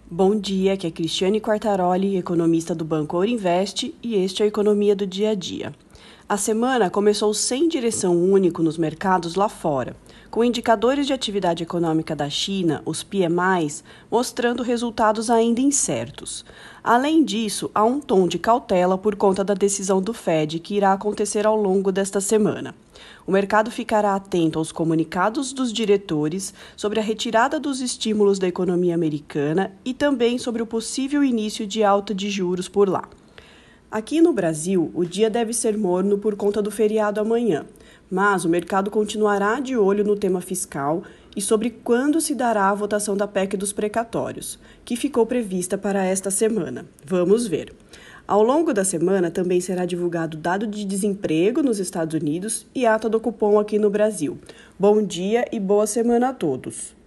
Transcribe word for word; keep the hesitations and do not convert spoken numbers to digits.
Bom dia, aqui é Cristiane Quartaroli, economista do Banco Ouro Invest, e este é a Economia do Dia a Dia. A semana começou sem direção única nos mercados lá fora, com indicadores de atividade econômica da China, os P M Is, mostrando resultados ainda incertos. Além disso, há um tom de cautela por conta da decisão do Fed que irá acontecer ao longo desta semana. O mercado ficará atento aos comunicados dos diretores sobre a retirada dos estímulos da economia americana e também sobre o possível início de alta de juros por lá. Aqui no Brasil, o dia deve ser morno por conta do feriado amanhã, mas o mercado continuará de olho no tema fiscal e sobre quando se dará a votação da P E C dos precatórios, que ficou prevista para esta semana. Vamos ver. Ao longo da semana também será divulgado dado de desemprego nos Estados Unidos e ata do cupom aqui no Brasil. Bom dia e boa semana a todos!